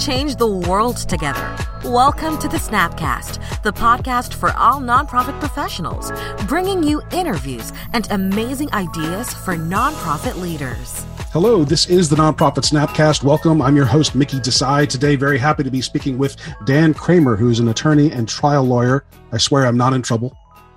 change the world together. Welcome to the Snapcast, the podcast for all nonprofit professionals, bringing you interviews and amazing ideas for nonprofit leaders. Hello, this is the Nonprofit Snapcast. Welcome. I'm your host, Mickey Desai. Today, very happy to be speaking with Dan Kramer, who is an attorney and trial lawyer. I swear I'm not in trouble.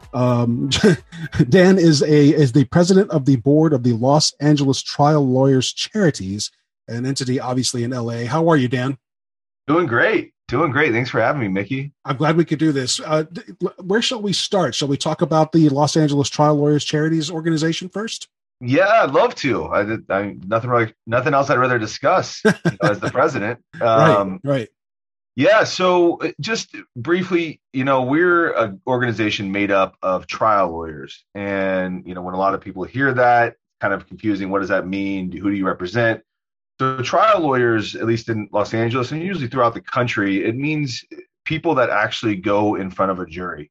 Dan is the president of the board of the Los Angeles Trial Lawyers Charities, an entity obviously in LA. How are you, Dan? Doing great. Thanks for having me, Mickey. I'm glad we could do this. Where shall we start? Shall we talk about the Los Angeles Trial Lawyers Charities organization first? Yeah, I'd love to. Nothing else I'd rather discuss as the president. Right. Yeah. So just briefly, we're an organization made up of trial lawyers. And, when a lot of people hear that, kind of confusing, what does that mean? Who do you represent? So trial lawyers, at least in Los Angeles and usually throughout the country, it means people that actually go in front of a jury.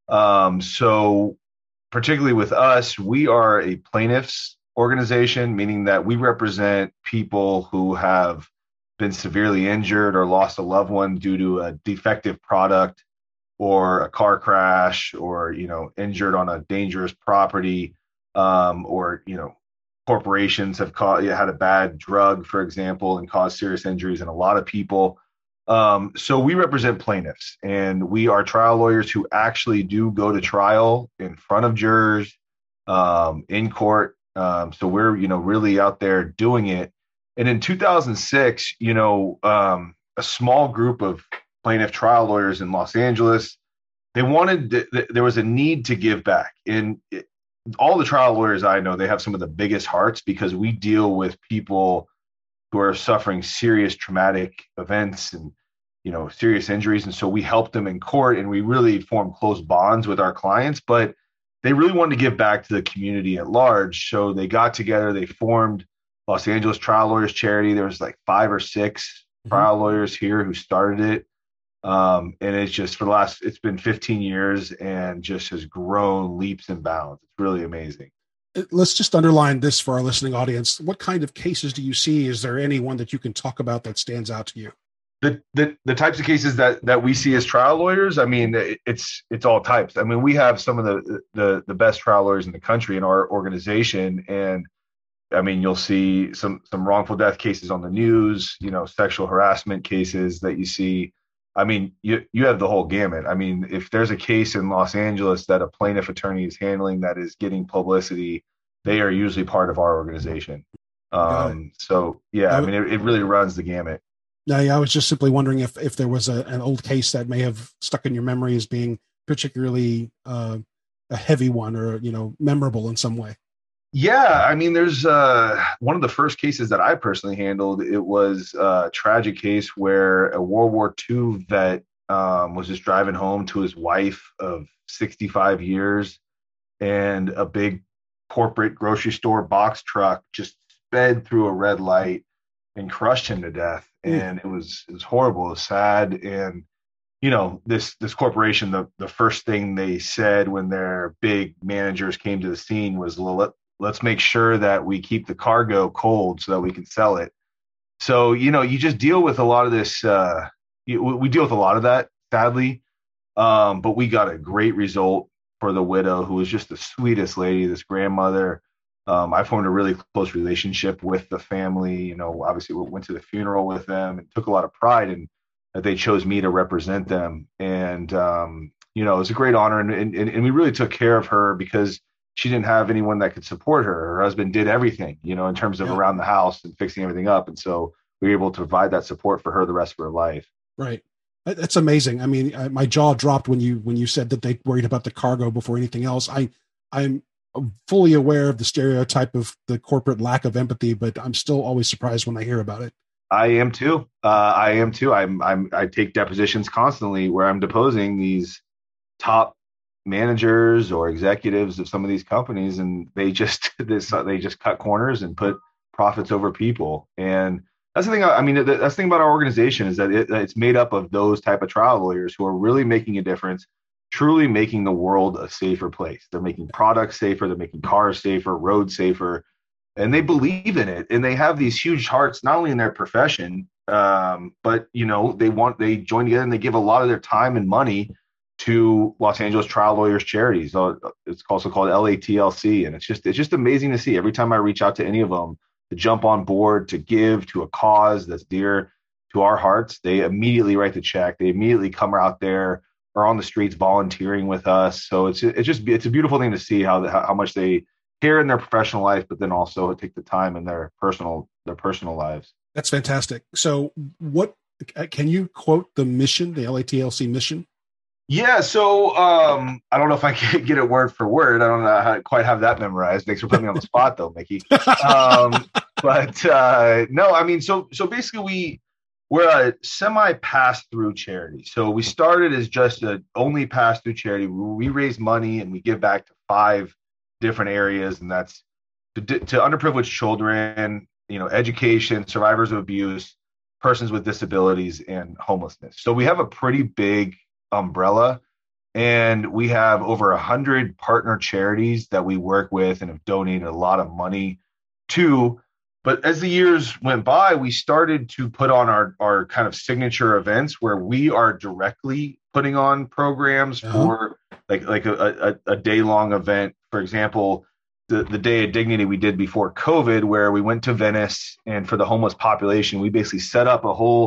So particularly with us, we are a plaintiffs organization, meaning that we represent people who have been severely injured or lost a loved one due to a defective product or a car crash or, injured on a dangerous property, or, corporations have had a bad drug, for example, and caused serious injuries in a lot of people. So we represent plaintiffs, and we are trial lawyers who actually do go to trial in front of jurors, in court. So we're, really out there doing it. And in 2006, a small group of plaintiff trial lawyers in Los Angeles, there was a need to give back. And all the trial lawyers I know, they have some of the biggest hearts because we deal with people who are suffering serious traumatic events and, serious injuries. And so we help them in court and we really form close bonds with our clients, but they really wanted to give back to the community at large. So they got together, they formed Los Angeles Trial Lawyers Charity. There was like 5 or 6 trial lawyers here who started it. And it's just it's been 15 years and just has grown leaps and bounds. It's really amazing. Let's just underline this for our listening audience. What kind of cases do you see? Is there any one that you can talk about that stands out to you? The types of cases that we see as trial lawyers, I mean, it's all types. I mean, we have some of the best trial lawyers in the country in our organization. And I mean, you'll see some wrongful death cases on the news, sexual harassment cases that you see. I mean, you have the whole gamut. I mean, if there's a case in Los Angeles that a plaintiff attorney is handling that is getting publicity, they are usually part of our organization. So, yeah, I mean, it really runs the gamut. No, I was just simply wondering if there was an old case that may have stuck in your memory as being particularly a heavy one or, memorable in some way. Yeah, I mean, there's one of the first cases that I personally handled. It was a tragic case where a World War II vet was just driving home to his wife of 65 years, and a big corporate grocery store box truck just sped through a red light and crushed him to death. And it was horrible. It was sad. And this corporation, the first thing they said when their big managers came to the scene was, let's make sure that we keep the cargo cold so that we can sell it. So, you just deal with a lot of this. We deal with a lot of that, sadly. But we got a great result for the widow, who was just the sweetest lady, this grandmother. I formed a really close relationship with the family. Obviously we went to the funeral with them and took a lot of pride in that they chose me to represent them. And, it was a great honor. And we really took care of her because she didn't have anyone that could support her. Her husband did everything, in terms of around the house and fixing everything up. And so we were able to provide that support for her the rest of her life. Right. That's amazing. I mean, my jaw dropped when you said that they worried about the cargo before anything else. I'm fully aware of the stereotype of the corporate lack of empathy, but I'm still always surprised when I hear about it. I am too. I take depositions constantly where I'm deposing these top managers or executives of some of these companies, and they just cut corners and put profits over people. And that's the thing. I mean, that's the thing about our organization is that it's made up of those type of trial lawyers who are really making a difference, truly making the world a safer place. They're making products safer. They're making cars safer, roads safer, and they believe in it. And they have these huge hearts, not only in their profession, But they join together and they give a lot of their time and money to Los Angeles Trial Lawyers Charities. It's also called LATLC, and it's just amazing to see. Every time I reach out to any of them to jump on board, to give to a cause that's dear to our hearts, they immediately write the check. They immediately come out there or on the streets volunteering with us. So it's a beautiful thing to see how much they care in their professional life, but then also take the time in their personal lives. That's fantastic. So what can you quote the mission, the LATLC mission? Yeah, so I don't know if I can get it word for word. I don't know how to quite have that memorized. Thanks for putting me on the spot, though, Mickey. But no, I mean, so basically we're a semi pass-through charity. So we started as just a only pass-through charity. We raise money and we give back to 5 different areas, and that's to underprivileged children, education, survivors of abuse, persons with disabilities, and homelessness. So we have a pretty big umbrella, and we have over 100 partner charities that we work with and have donated a lot of money to. But as the years went by, we started to put on our kind of signature events where we are directly putting on programs for like a day-long event. For example, the Day of Dignity we did before COVID, where we went to Venice, and for the homeless population, we basically set up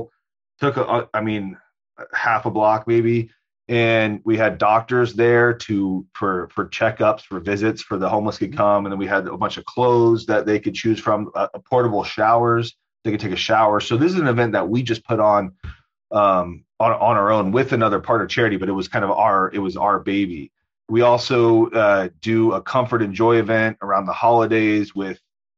half a block maybe, and we had doctors there for checkups, for visits, for the homeless could come, and then we had a bunch of clothes that they could choose from, portable showers, they could take a shower. So this is an event that we just put on our own with another partner charity, but it was kind of our baby. We also do a comfort and joy event around the holidays with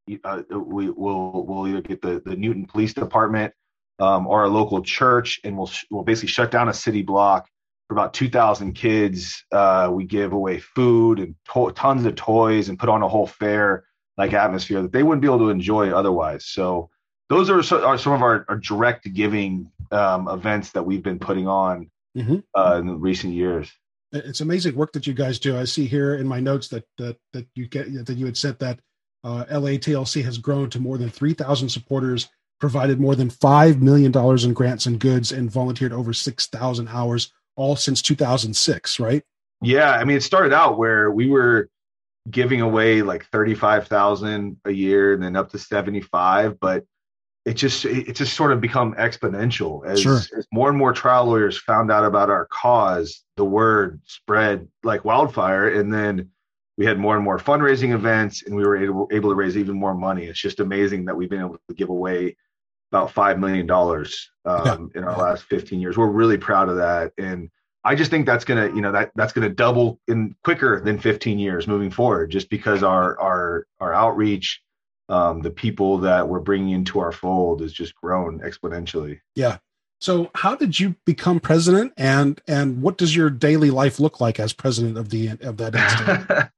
we'll either get the Newton Police Department or a local church, and we'll basically shut down a city block for about 2,000 kids. We give away food and tons of toys and put on a whole fair-like atmosphere that they wouldn't be able to enjoy otherwise. So those are some of our direct giving events that we've been putting on in the recent years. It's amazing work that you guys do. I see here in my notes that you had said that LATLC has grown to more than 3,000 supporters, provided more than $5 million in grants and goods, and volunteered over 6,000 hours, all since 2006, right? Yeah, I mean, it started out where we were giving away like 35,000 a year, and then up to 75, but it just sort of become exponential as more and more trial lawyers found out about our cause. The word spread like wildfire, and then we had more and more fundraising events, and we were able to raise even more money. It's just amazing that we've been able to give away about $5 million in our last 15 years. We're really proud of that, and I just think that's gonna double in quicker than 15 years moving forward, just because our outreach, the people that we're bringing into our fold, has just grown exponentially. Yeah. So how did you become president, and what does your daily life look like as president of that entity?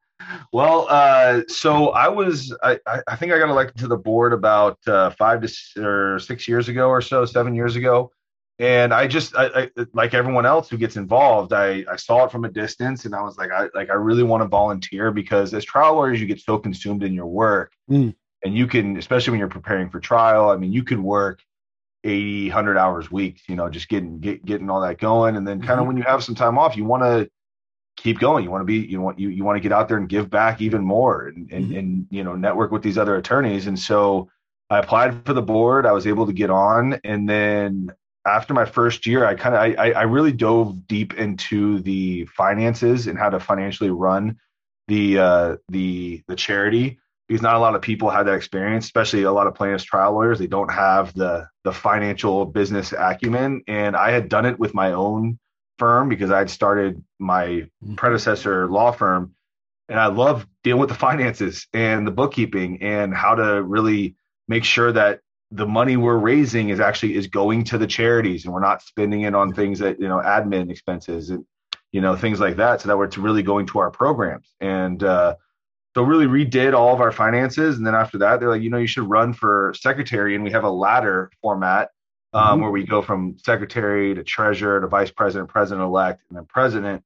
Well, so I think I got elected to the board about 5 or 6 years ago or so, 7 years ago. And I like everyone else who gets involved, I saw it from a distance, and I was like, I really want to volunteer, because as trial lawyers, you get so consumed in your work, and you can, especially when you're preparing for trial, I mean, you could work 80, 100 hours weeks, just getting all that going. And then kind of when you have some time off, you want to keep going. You want to get out there and give back even more, and network with these other attorneys. And so I applied for the board. I was able to get on, and then after my first year, I really dove deep into the finances and how to financially run the charity, because not a lot of people have that experience, especially a lot of plaintiffs trial lawyers. They don't have the financial business acumen, and I had done it with my own firm because I had started my predecessor law firm, and I love dealing with the finances and the bookkeeping and how to really make sure that the money we're raising is going to the charities, and we're not spending it on things that, admin expenses and, things like that, so that we're really going to our programs. And so really redid all of our finances. And then after that, they're like, you should run for secretary. And we have a ladder format where we go from secretary to treasurer to vice president, president-elect, and then president.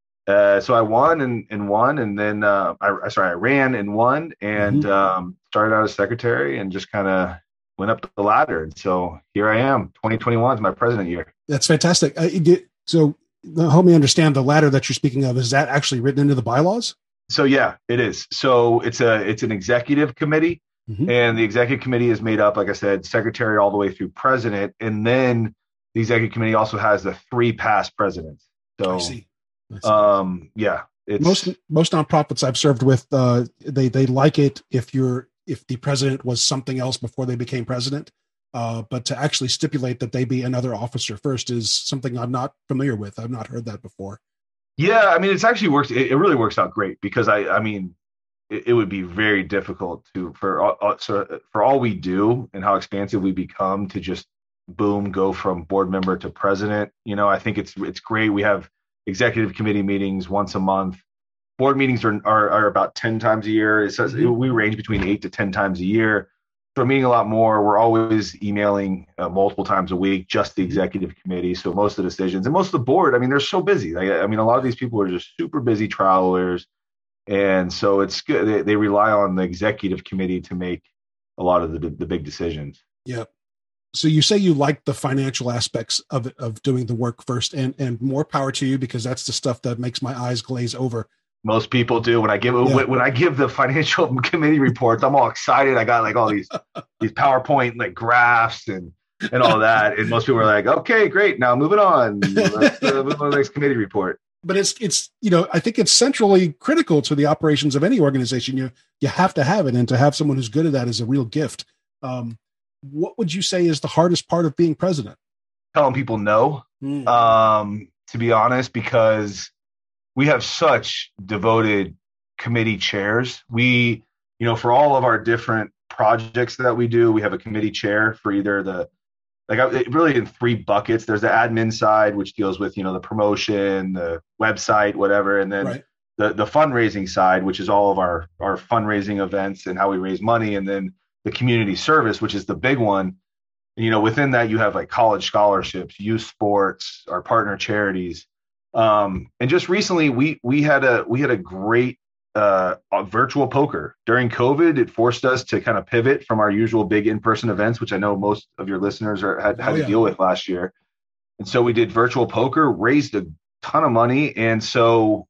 So I won and won. And then I ran and won, and started out as secretary, and just kind of went up the ladder. And so here I am. 2021 is my president year. That's fantastic. So help me understand, the ladder that you're speaking of, is that actually written into the bylaws? So yeah, it is. So it's an executive committee, and the executive committee is made up, like I said, secretary all the way through president. And then the executive committee also has the 3 past presidents. So, I see. Yeah, most nonprofits I've served with, they like it if the president was something else before they became president. But to actually stipulate that they be another officer first is something I'm not familiar with. I've not heard that before. Yeah, I mean, it's actually works. It really works out great because I mean, it would be very difficult for all we do and how expansive we become to just boom go from board member to president. I think it's great. We have executive committee meetings once a month. Board meetings are about 10 times a year. It says we range between 8 to 10 times a year. So we're meeting a lot more. We're always emailing multiple times a week, just the executive committee. So most of the decisions and most of the board, I mean, they're so busy. A lot of these people are just super busy trial lawyers. And so it's good. They rely on the executive committee to make a lot of the big decisions. Yeah. So you say you like the financial aspects of doing the work first, and more power to you, because that's the stuff that makes my eyes glaze over. Most people do. When I give the financial committee reports, I'm all excited. I got like all these PowerPoint like graphs and all that. And most people are like, okay, great. Now moving on. Let's move on to the next committee report. But it's I think it's centrally critical to the operations of any organization. You have to have it, and to have someone who's good at that is a real gift. What would you say is the hardest part of being president? Telling people no, to be honest, because we have such devoted committee chairs. We, for all of our different projects that we do, we have a committee chair for either really in 3 buckets. There's the admin side, which deals with, the promotion, the website, whatever. And then the fundraising side, which is all of our fundraising events and how we raise money. And then the community service, which is the big one. Within that, you have like college scholarships, youth sports, our partner charities. And just recently we had a great virtual poker during COVID. It forced us to kind of pivot from our usual big in-person events, which I know most of your listeners had to deal with last year. And so we did virtual poker, raised a ton of money. And so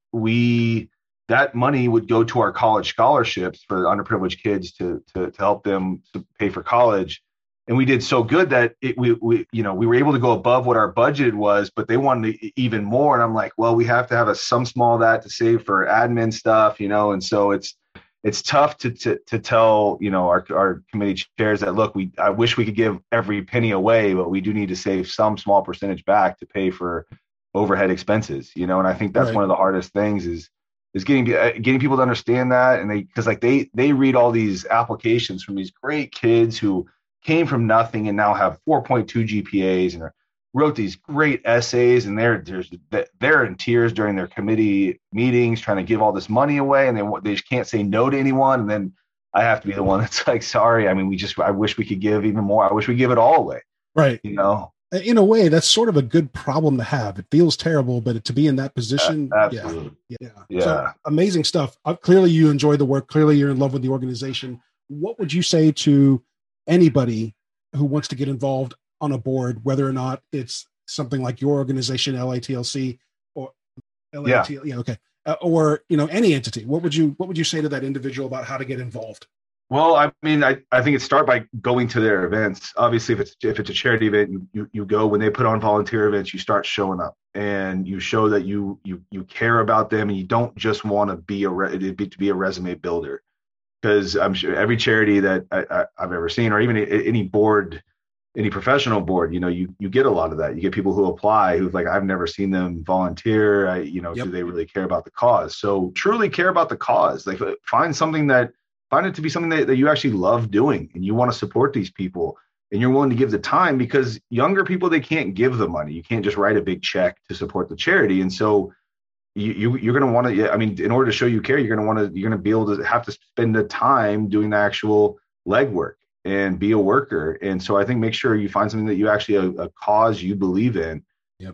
that money would go to our college scholarships for underprivileged kids to help them to pay for college. And we did so good that we were able to go above what our budget was, but they wanted even more. And I'm like, well, we have to have some small of that to save for admin stuff, And so it's tough to tell, our committee chairs that, look, I wish we could give every penny away, but we do need to save some small percentage back to pay for overhead expenses, And I think that's one of the hardest things is getting people to understand that. And because they read all these applications from these great kids who came from nothing and now have 4.2 GPAs and wrote these great essays, and they're in tears during their committee meetings trying to give all this money away, and they just can't say no to anyone. And then I have to be the one that's like, sorry, I mean, I wish we could give even more. I wish we give it all away. Right. In a way, that's sort of a good problem to have. It feels terrible, but to be in that position, absolutely. Yeah. So, amazing stuff. Clearly you enjoy the work. Clearly you're in love with the organization. What would you say to anybody who wants to get involved on a board, whether or not it's something like your organization, LATLC, or or any entity? What would you say to that individual about how to get involved? Well, I mean, I think it start by going to their events. Obviously, if it's a charity event, you go. When they put on volunteer events, you start showing up and you show that you care about them, and you don't just want to be a resume builder. Because I'm sure every charity that I've ever seen, or even any board, any professional board, you get a lot of that. You get people who apply who've like, I've never seen them volunteer. Do they really care about the cause? So truly care about the cause. Like find it to be something that you actually love doing, and you want to support these people, and you're willing to give the time, because younger people, they can't give the money. You can't just write a big check to support the charity. And so you're going to want to, in order to show you care, you're going to be able to have to spend the time doing the actual legwork and be a worker. And so I think make sure you find something that you actually, a cause you believe in. Yep.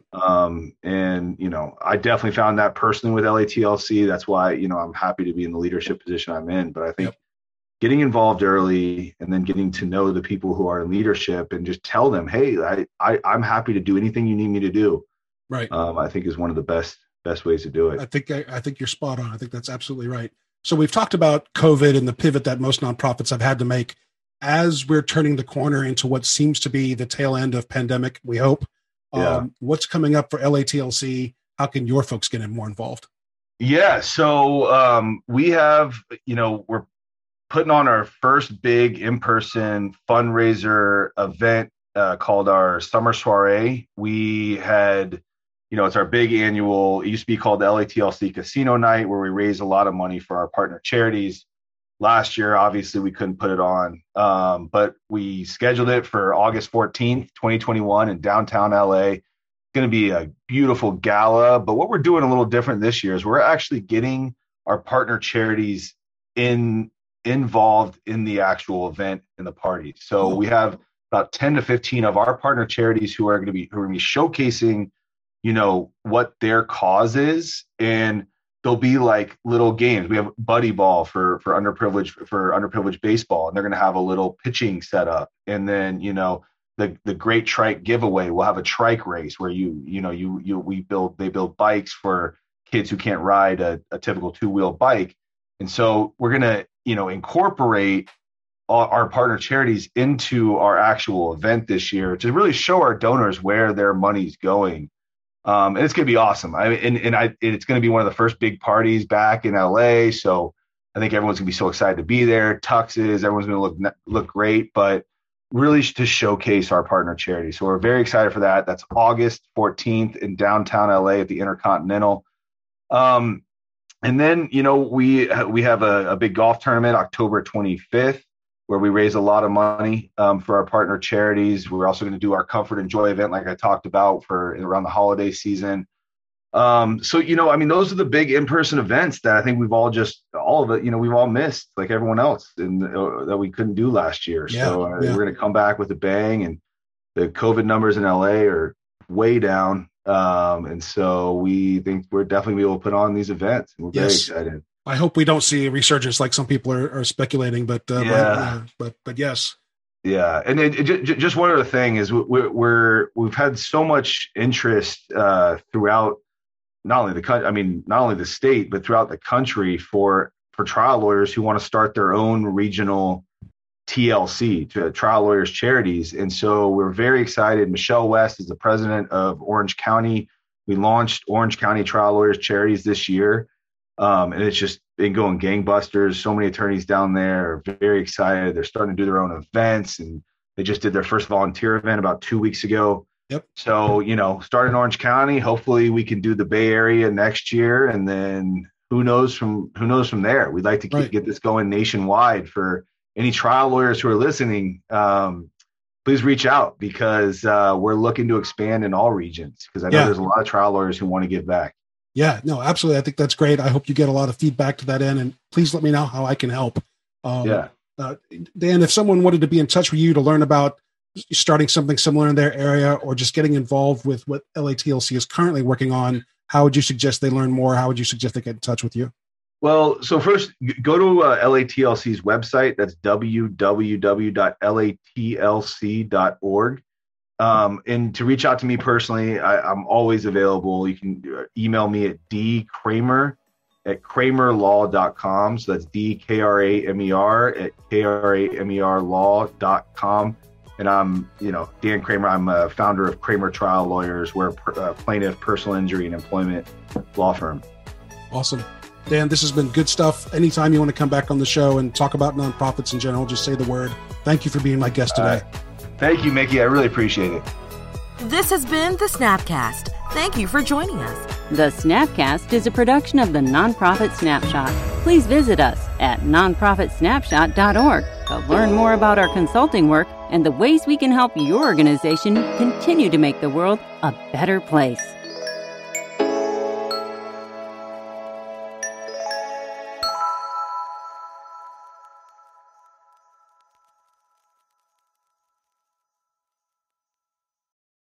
I definitely found that personally with LATLC. That's why, I'm happy to be in the leadership position I'm in. But I think getting involved early and then getting to know the people who are in leadership and just tell them, hey, I'm happy to do anything you need me to do. Right. I think is one of the best ways to do it. I think you're spot on. I think that's absolutely right. So we've talked about COVID and the pivot that most nonprofits have had to make as we're turning the corner into what seems to be the tail end of pandemic, we hope. What's coming up for LATLC? How can your folks get more involved? Yeah. So we have, we're putting on our first big in-person fundraiser event called our Summer Soiree. We had, it's our big annual, it used to be called the LATLC Casino Night, where we raise a lot of money for our partner charities. Last year, obviously, we couldn't put it on, but we scheduled it for August 14th, 2021 in downtown LA. It's going to be a beautiful gala, but what we're doing a little different this year is we're actually getting our partner charities involved in the actual event and the party. So we have about 10 to 15 of our partner charities who are going to be showcasing, what their cause is, and there'll be like little games. We have buddy ball for underprivileged baseball, and they're going to have a little pitching setup, and then the Great Trike giveaway. We'll have a trike race where they build bikes for kids who can't ride a typical 2-wheel bike, and so we're going to incorporate our partner charities into our actual event this year to really show our donors where their money's going. And it's going to be awesome. It's going to be one of the first big parties back in LA. So I think everyone's going to be so excited to be there. Tuxes, everyone's going to look great, but really to showcase our partner charity. So we're very excited for that. That's August 14th in downtown LA at the Intercontinental. And then, we have a big golf tournament, October 25th, where we raise a lot of money for our partner charities. We're also going to do our Comfort and Joy event, like I talked about, for around the holiday season. Those are the big in-person events that I think we've all missed, like everyone else, and that we couldn't do last year. We're going to come back with a bang, and the COVID numbers in LA are way down. And so we think we're definitely going to be able to put on these events, and we're very excited. I hope we don't see a resurgence like some people are speculating, but yes. Yeah. And just one other thing is we've had so much interest throughout not only the state, but throughout the country for trial lawyers who want to start their own regional TLC, to Trial Lawyers Charities. And so we're very excited. Michelle West is the president of Orange County. We launched Orange County Trial Lawyers Charities this year. And it's just been going gangbusters. So many attorneys down there are very excited. They're starting to do their own events, and they just did their first volunteer event about 2 weeks ago. Yep. So, start in Orange County. Hopefully we can do the Bay Area next year. And then who knows from there. We'd like to get this going nationwide. For any trial lawyers who are listening, please reach out, because we're looking to expand in all regions, because I know there's a lot of trial lawyers who want to give back. Yeah, no, absolutely. I think that's great. I hope you get a lot of feedback to that end, and please let me know how I can help. Dan, if someone wanted to be in touch with you to learn about starting something similar in their area, or just getting involved with what LATLC is currently working on, how would you suggest they learn more? How would you suggest they get in touch with you? Well, so first, go to LATLC's website. That's www.latlc.org. And to reach out to me personally, I'm always available. You can email me at dkramer@kramerlaw.com. So that's DKRAMER@KRAMERlaw.com. And I'm, Dan Kramer. I'm a founder of Kramer Trial Lawyers. We're a plaintiff, personal injury, and employment law firm. Awesome. Dan, this has been good stuff. Anytime you want to come back on the show and talk about nonprofits in general, just say the word. Thank you for being my guest today. Thank you, Mickey. I really appreciate it. This has been the Snapcast. Thank you for joining us. The Snapcast is a production of the Nonprofit Snapshot. Please visit us at nonprofitsnapshot.org to learn more about our consulting work and the ways we can help your organization continue to make the world a better place.